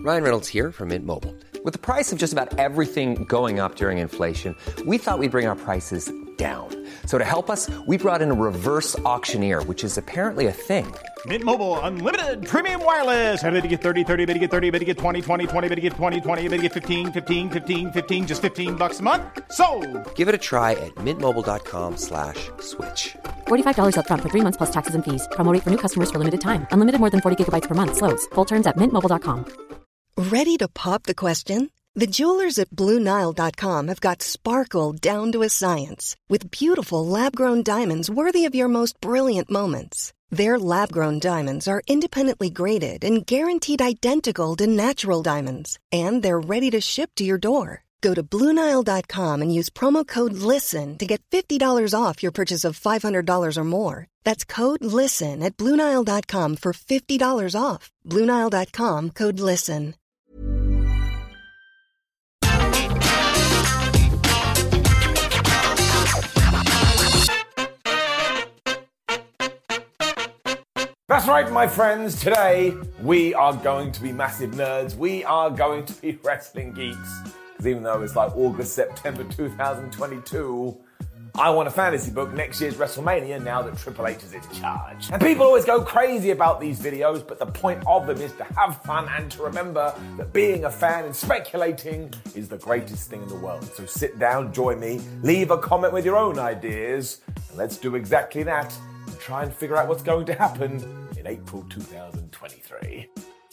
Ryan Reynolds here from Mint Mobile. With the price of just about everything going up during inflation, we thought we'd bring our prices down. So to help us, we brought in a reverse auctioneer, which is apparently a thing. Mint Mobile Unlimited Premium Wireless. How to get 30, 30, bit to get 30, bit to get 20, 20, 20, bit to get 20, 20, bit to get 15, 15, 15, 15, just $15 a month? Sold! Give it a try at mintmobile.com/switch. $45 up front for 3 months plus taxes and fees. Promo rate for new customers for limited time. Unlimited more than 40 gigabytes per month. Slows full terms at mintmobile.com. Ready to pop the question? The jewelers at BlueNile.com have got sparkle down to a science with beautiful lab-grown diamonds worthy of your most brilliant moments. Their lab-grown diamonds are independently graded and guaranteed identical to natural diamonds, and they're ready to ship to your door. Go to BlueNile.com and use promo code LISTEN to get $50 off your purchase of $500 or more. That's code LISTEN at BlueNile.com for $50 off. BlueNile.com, code LISTEN. That's right, my friends. Today, we are going to be massive nerds. We are going to be wrestling geeks. Because even though it's like August, September 2022, I want a fantasy book next year's WrestleMania now that Triple H is in charge. And people always go crazy about these videos, but the point of them is to have fun and to remember that being a fan and speculating is the greatest thing in the world. So sit down, join me, leave a comment with your own ideas, and let's do exactly that and try and figure out what's going to happen in April 2023.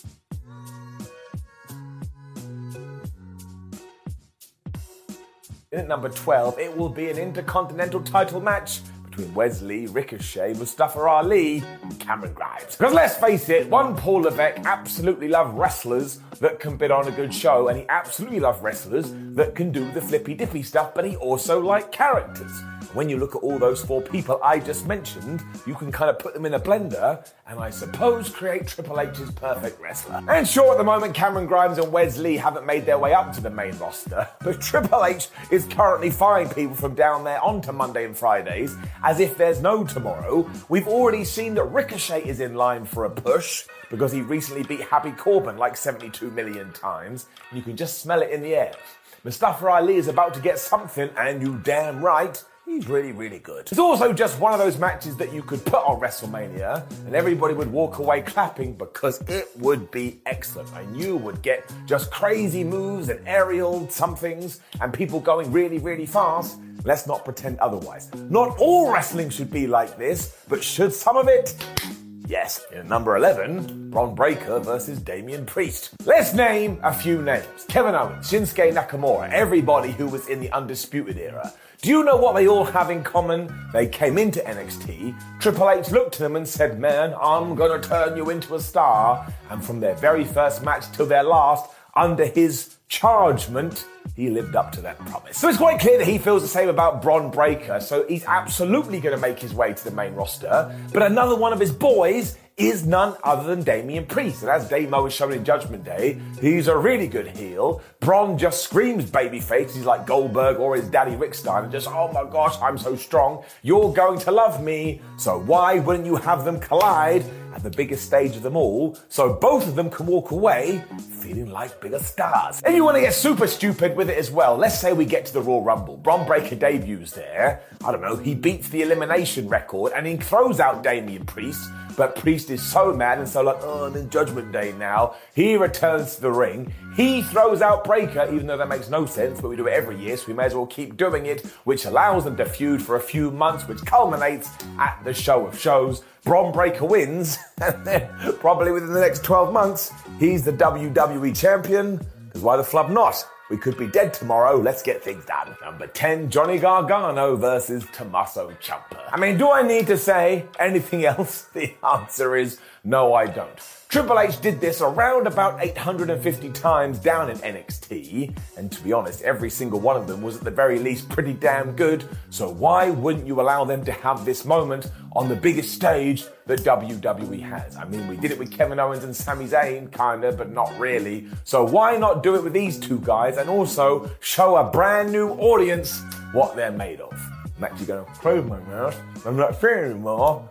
In at number 12, it will be an Intercontinental title match between Wesley, Ricochet, Mustafa Ali, and Cameron Grimes. Because let's face it, one Paul Levesque absolutely loved wrestlers that can put on a good show, and he absolutely loved wrestlers that can do the flippy-dippy stuff, but he also liked characters. When you look at all those four people I just mentioned, you can kind of put them in a blender and I suppose create Triple H's perfect wrestler. And sure, at the moment, Cameron Grimes and Wesley haven't made their way up to the main roster, but Triple H is currently firing people from down there onto Monday and Fridays as if there's no tomorrow. We've already seen that Ricochet is in line for a push because he recently beat Happy Corbin like 72 million times, and you can just smell it in the air. Mustafa Ali is about to get something, and you damn right, he's really, really good. It's also just one of those matches that you could put on WrestleMania and everybody would walk away clapping because it would be excellent. And you would get just crazy moves and aerial somethings and people going really, really fast. Let's not pretend otherwise. Not all wrestling should be like this, but should some of it? Yes. In number 11, Bron Breakker versus Damian Priest. Let's name a few names. Kevin Owens, Shinsuke Nakamura, everybody who was in the Undisputed Era. Do you know what they all have in common? They came into NXT, Triple H looked to them and said, man, I'm gonna turn you into a star. And from their very first match till their last, under his chargement, he lived up to that promise. So it's quite clear that he feels the same about Bron Breakker, so he's absolutely going to make his way to the main roster. But another one of his boys is none other than Damian Priest. And as Damo has shown in Judgment Day, he's a really good heel. Bron just screams babyface. He's like Goldberg or his daddy Rick Steiner, just, oh my gosh, I'm so strong. You're going to love me. So why wouldn't you have them collide at the biggest stage of them all, so both of them can walk away feeling like bigger stars? And you want to get super stupid with it as well. Let's say we get to the Royal Rumble. Bron Breakker debuts there. I don't know, he beats the elimination record and he throws out Damian Priest, but Priest is so mad and so like, oh, I'm in Judgment Day now. He returns to the ring. He throws out Breakker, even though that makes no sense, but we do it every year, so we may as well keep doing it, which allows them to feud for a few months, which culminates at the Show of Shows. Bron Breakker wins, and then probably within the next 12 months, he's the WWE champion. Because why the flub not? We could be dead tomorrow, let's get things done. Number 10, Johnny Gargano versus Tommaso Ciampa. I mean, do I need to say anything else? The answer is no, I don't. Triple H did this around about 850 times down in NXT, and to be honest, every single one of them was at the very least pretty damn good, so why wouldn't you allow them to have this moment on the biggest stage that WWE has? I mean, we did it with Kevin Owens and Sami Zayn, kinda, but not really, so why not do it with these two guys and also show a brand new audience what they're made of? Matchy going, close my mouth, I'm not feeling anymore.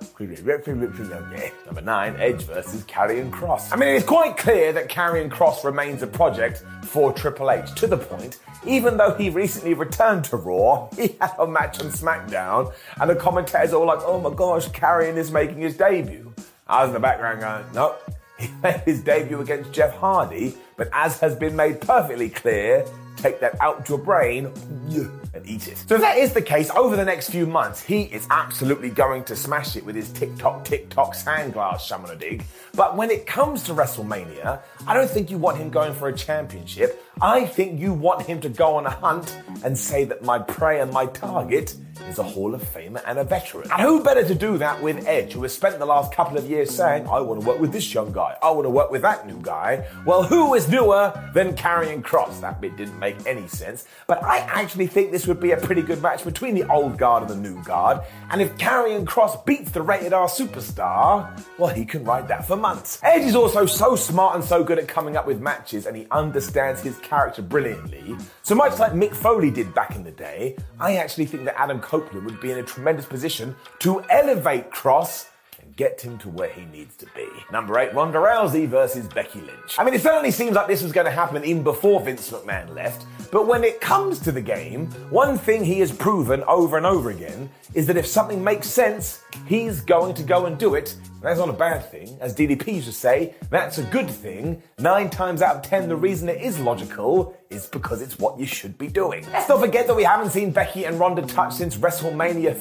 Number 9, Edge versus Karrion Kross. I mean, it's quite clear that Karrion Kross remains a project for Triple H, to the point, even though he recently returned to Raw, he had a match on SmackDown, and the commentators are all like, oh my gosh, Karrion is making his debut. I was in the background going, nope. He made his debut against Jeff Hardy, but as has been made perfectly clear, take that out your brain and eat it. So if that is the case, over the next few months, he is absolutely going to smash it with his TikTok sandglass shamanedig. But when it comes to WrestleMania, I don't think you want him going for a championship. I think you want him to go on a hunt and say that my prey and my target is a Hall of Famer and a veteran. And who better to do that with Edge, who has spent the last couple of years saying, I want to work with this young guy, I want to work with that new guy. Well, who is newer than Karrion Kross? That bit didn't make any sense, but I actually think this would be a pretty good match between the old guard and the new guard, and if Karrion Kross beats the Rated R superstar, well, he can ride that for months. Edge is also so smart and so good at coming up with matches, and he understands his character brilliantly. So much like Mick Foley did back in the day, I actually think that Adam Copeland would be in a tremendous position to elevate Kross and get him to where he needs to be. Number 8, Ronda Rousey versus Becky Lynch. I mean, it certainly seems like this was going to happen even before Vince McMahon left, but when it comes to the game, one thing he has proven over and over again is that if something makes sense, he's going to go and do it. And that's not a bad thing. As DDP used to say, that's a good thing. 9 times out of 10, the reason it is logical is because it's what you should be doing. Let's not forget that we haven't seen Becky and Ronda touch since WrestleMania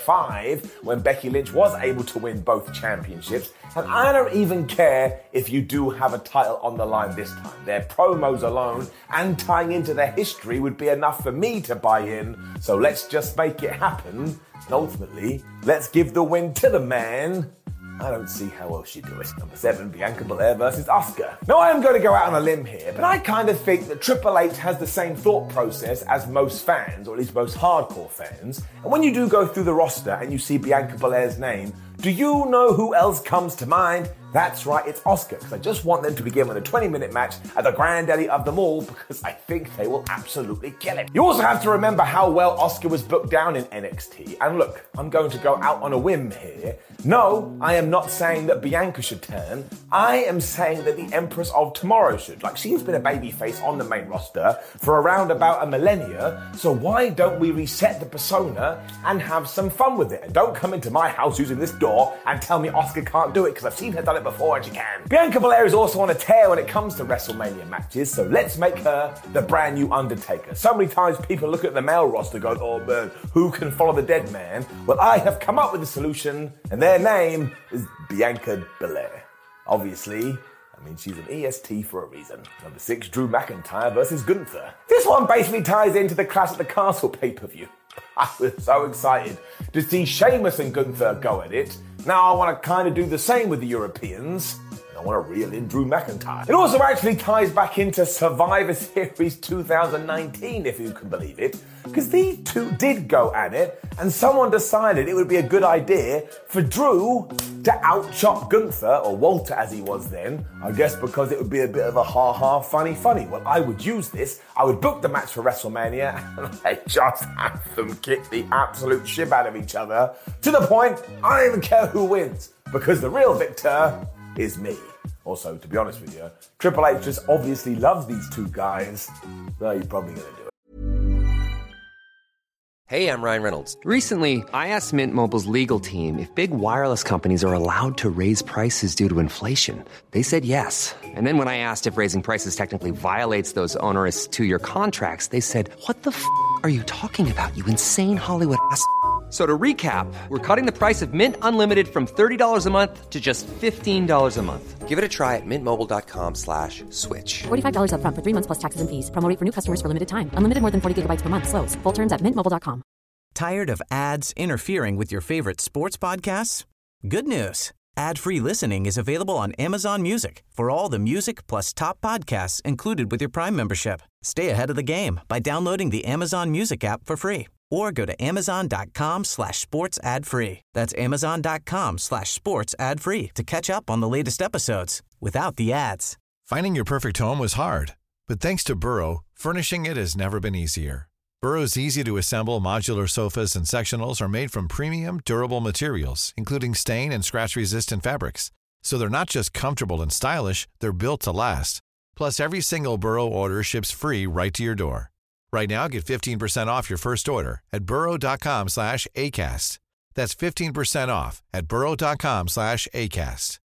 35, when Becky Lynch was able to win both championships. And I don't even care if you do have a title on the line this time. Their promos alone and tying into their history would be enough for me to buy in. So let's just make it happen. And ultimately, let's give the win to the man. I don't see how else you do it. Number 7, Bianca Belair versus Asuka. Now, I am going to go out on a limb here, but I kind of think that Triple H has the same thought process as most fans, or at least most hardcore fans. And when you do go through the roster and you see Bianca Belair's name, do you know who else comes to mind? That's right, it's Asuka, because I just want them to be given a 20-minute match at the granddaddy of them all, because I think they will absolutely kill it. You also have to remember how well Asuka was booked down in NXT. And look, I'm going to go out on a whim here. No, I am not saying that Bianca should turn. I am saying that the Empress of Tomorrow should. Like, she's been a babyface on the main roster for around about a millennia, so why don't we reset the persona and have some fun with it? And don't come into my house using this door and tell me Asuka can't do it, because I've seen her done it before and she can. Bianca Belair is also on a tear when it comes to WrestleMania matches, so let's make her the brand new Undertaker. So many times people look at the male roster going, oh man, who can follow the dead man? Well, I have come up with a solution, and their name is Bianca Belair. Obviously, I mean, she's an EST for a reason. Number 6, Drew McIntyre versus Gunther. This one basically ties into the Clash at the Castle pay-per-view. I was so excited to see Sheamus and Gunther go at it. Now I want to kind of do the same with the Europeans. I want to reel in Drew McIntyre. It also actually ties back into Survivor Series 2019, if you can believe it, because these two did go at it, and someone decided it would be a good idea for Drew to out-chop Gunther, or Walter as he was then, I guess because it would be a bit of a ha-ha, funny. Well, I would use this, I would book the match for WrestleMania, and I just have them kick the absolute shit out of each other, to the point, I don't even care who wins, because the real victor is me. Also, to be honest with you, Triple H just obviously loves these two guys, so he's probably going to do it. Hey, I'm Ryan Reynolds. Recently, I asked Mint Mobile's legal team if big wireless companies are allowed to raise prices due to inflation. They said yes. And then when I asked if raising prices technically violates those onerous 2-year contracts, they said, what the f*** are you talking about, you insane Hollywood ass f- So to recap, we're cutting the price of Mint Unlimited from $30 a month to just $15 a month. Give it a try at mintmobile.com/switch. $45 up front for 3 months plus taxes and fees. Promo rate for new customers for limited time. Unlimited more than 40 gigabytes per month. Slows full terms at mintmobile.com. Tired of ads interfering with your favorite sports podcasts? Good news. Ad-free listening is available on Amazon Music for all the music plus top podcasts included with your Prime membership. Stay ahead of the game by downloading the Amazon Music app for free or go to amazon.com/sports ad free. That's amazon.com/sports ad free to catch up on the latest episodes without the ads. Finding your perfect home was hard, but thanks to Burrow, furnishing it has never been easier. Burrow's easy-to-assemble modular sofas and sectionals are made from premium, durable materials, including stain and scratch-resistant fabrics. So they're not just comfortable and stylish, they're built to last. Plus, every single Burrow order ships free right to your door. Right now, get 15% off your first order at burrow.com/ACAST. That's 15% off at burrow.com/ACAST.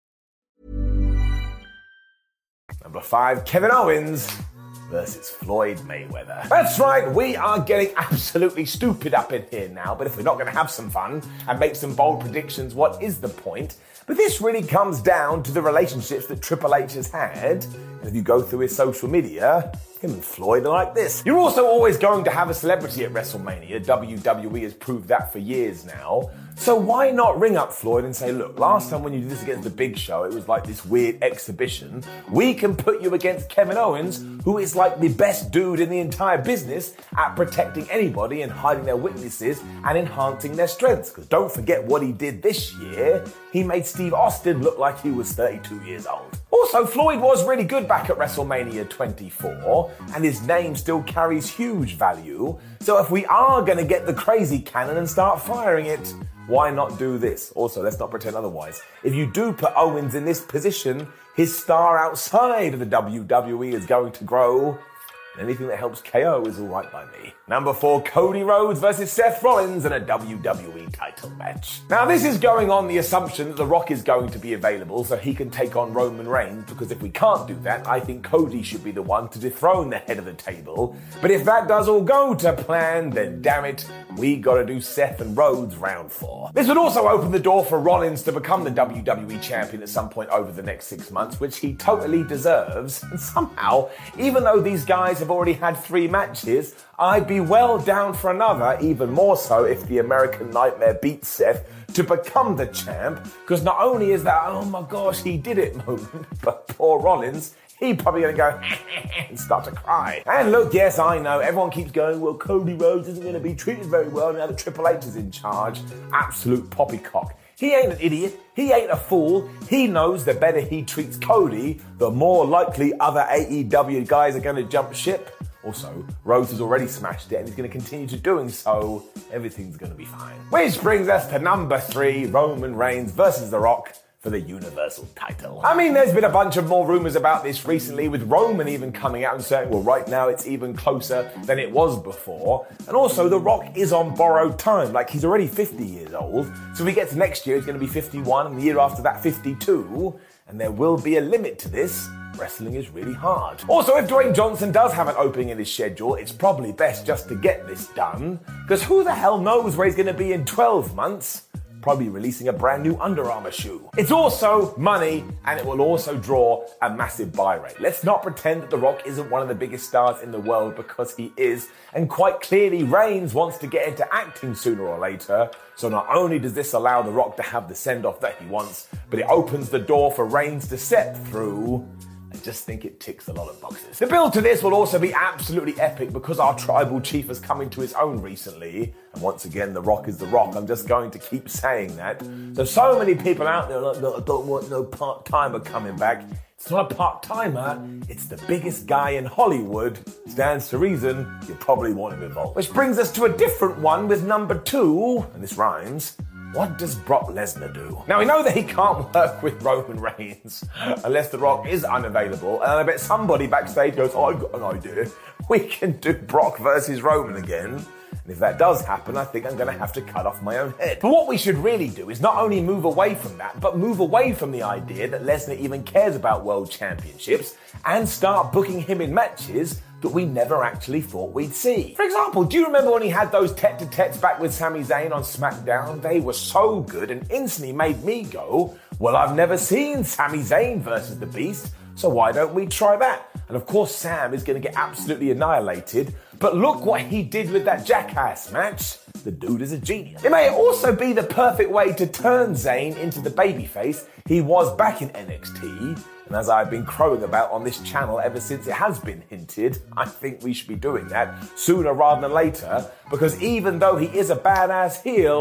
Number 5, Kevin Owens versus Floyd Mayweather. That's right, we are getting absolutely stupid up in here now, but if we're not going to have some fun and make some bold predictions, what is the point? But this really comes down to the relationships that Triple H has had, and if you go through his social media, him and Floyd are like this. You're also always going to have a celebrity at WrestleMania. WWE has proved that for years now. So why not ring up Floyd and say, look, last time when you did this against the Big Show, it was like this weird exhibition. We can put you against Kevin Owens, who is like the best dude in the entire business at protecting anybody and hiding their weaknesses and enhancing their strengths. Because don't forget what he did this year. He made Steve Austin look like he was 32 years old. Also, Floyd was really good back at WrestleMania 24, and his name still carries huge value. So if we are going to get the crazy cannon and start firing it, why not do this? Also, let's not pretend otherwise. If you do put Owens in this position, his star outside of the WWE is going to grow. Anything that helps KO is alright by me. Number 4, Cody Rhodes versus Seth Rollins in a WWE title match. Now this is going on the assumption that The Rock is going to be available so he can take on Roman Reigns, because if we can't do that, I think Cody should be the one to dethrone the head of the table. But if that does all go to plan, then damn it, we gotta do Seth and Rhodes round 4. This would also open the door for Rollins to become the WWE champion at some point over the next 6 months, which he totally deserves. And somehow, even though these guys have already had 3 matches, I'd be well down for another, even more so if the American Nightmare beats Seth to become the champ, because not only is that, oh my gosh, he did it moment, but poor Rollins, he's probably going to go and start to cry. And look, yes, I know, everyone keeps going, well, Cody Rhodes isn't going to be treated very well now that Triple H is in charge. Absolute poppycock. He ain't an idiot, he ain't a fool, he knows the better he treats Cody, the more likely other AEW guys are going to jump ship. Also, Rhodes has already smashed it and he's going to continue to doing so. Everything's going to be fine. Which brings us to number 3, Roman Reigns versus The Rock for the Universal title. I mean, there's been a bunch of more rumors about this recently, with Roman even coming out and saying, well, right now it's even closer than it was before. And also, The Rock is on borrowed time. Like, he's already 50 years old. So if he gets next year, he's going to be 51, and the year after that, 52. And there will be a limit to this. Wrestling is really hard. Also, if Dwayne Johnson does have an opening in his schedule, it's probably best just to get this done. Because who the hell knows where he's going to be in 12 months? Probably releasing a brand new Under Armour shoe. It's also money, and it will also draw a massive buy rate. Let's not pretend that The Rock isn't one of the biggest stars in the world, because he is, and quite clearly Reigns wants to get into acting sooner or later. So not only does this allow The Rock to have the send-off that he wants, but it opens the door for Reigns to step through. I just think it ticks a lot of boxes. The build to this will also be absolutely epic, because our tribal chief has come into his own recently. And once again, The Rock is The Rock. I'm just going to keep saying that. So many people out there are like, no, I don't want no part-timer coming back. It's not a part-timer, it's the biggest guy in Hollywood. Stands to reason, you probably want him involved. Which brings us to a different one with number 2, and this rhymes. What does Brock Lesnar do? Now, we know that he can't work with Roman Reigns unless The Rock is unavailable, and I bet somebody backstage goes, oh, I've got an idea. We can do Brock versus Roman again. And if that does happen, I think I'm going to have to cut off my own head. But what we should really do is not only move away from that, but move away from the idea that Lesnar even cares about world championships and start booking him in matches that we never actually thought we'd see. For example, do you remember when he had those tete-a-tetes back with Sami Zayn on SmackDown? They were so good and instantly made me go, well, I've never seen Sami Zayn versus the Beast, so why don't we try that? And of course, Sam is going to get absolutely annihilated, but look what he did with that Jackass match. The dude is a genius. It may also be the perfect way to turn Zayn into the babyface he was back in NXT. And as I've been crowing about on this channel ever since it has been hinted, I think we should be doing that sooner rather than later, because even though he is a badass heel,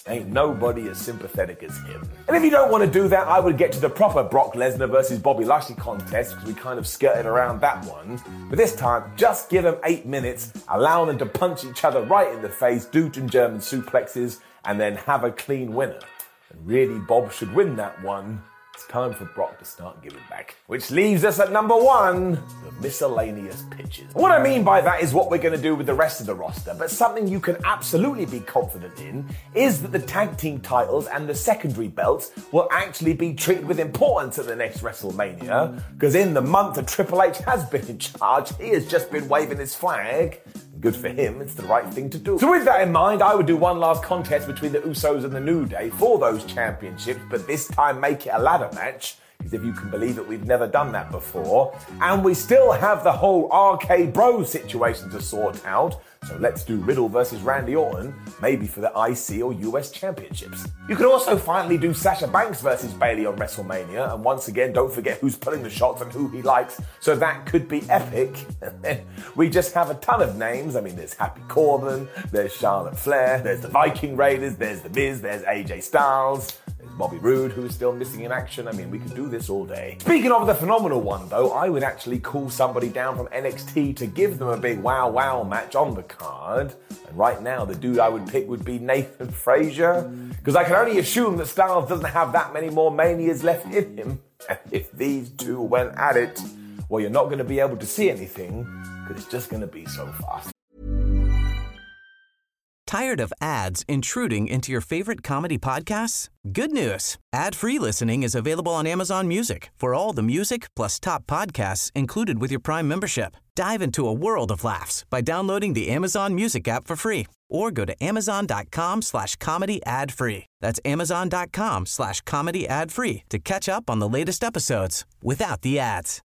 Ain't nobody as sympathetic as him. And if you don't want to do that, I would get to the proper Brock Lesnar versus Bobby Lashley contest, because we kind of skirted around that one. But this time, just give them 8 minutes, allow them to punch each other right in the face, do some German suplexes, and then have a clean winner. And really, Bob should win that one. It's time for Brock to start giving back. Which leaves us at number 1, the miscellaneous pitches. What I mean by that is what we're going to do with the rest of the roster, but something you can absolutely be confident in is that the tag team titles and the secondary belts will actually be treated with importance at the next WrestleMania, because in the month that Triple H has been in charge, he has just been waving his flag. Good for him, it's the right thing to do. So with that in mind, I would do one last contest between the Usos and the New Day for those championships, but this time make it a ladder match, because if you can believe it, we've never done that before. And we still have the whole RK Bro situation to sort out, so let's do Riddle versus Randy Orton, maybe for the IC or US championships. You could also finally do Sasha Banks versus Bayley on WrestleMania, and once again, don't forget who's pulling the shots and who he likes, so that could be epic. We just have a ton of names. I mean, there's Happy Corbin, there's Charlotte Flair, there's the Viking Raiders, there's The Miz, there's AJ Styles, there's Bobby Roode, who is still missing in action. I mean, we could do this all day. Speaking of the phenomenal one, though, I would actually call somebody down from NXT to give them a big wow match on the card. And right now, the dude I would pick would be Nathan Frazier, because I can only assume that Styles doesn't have that many more manias left in him. And if these two went at it, well, you're not going to be able to see anything, because it's just going to be so fast. Tired of ads intruding into your favorite comedy podcasts? Good news. Ad-free listening is available on Amazon Music for all the music plus top podcasts included with your Prime membership. Dive into a world of laughs by downloading the Amazon Music app for free or go to amazon.com/comedy ad-free. That's amazon.com/comedy ad-free to catch up on the latest episodes without the ads.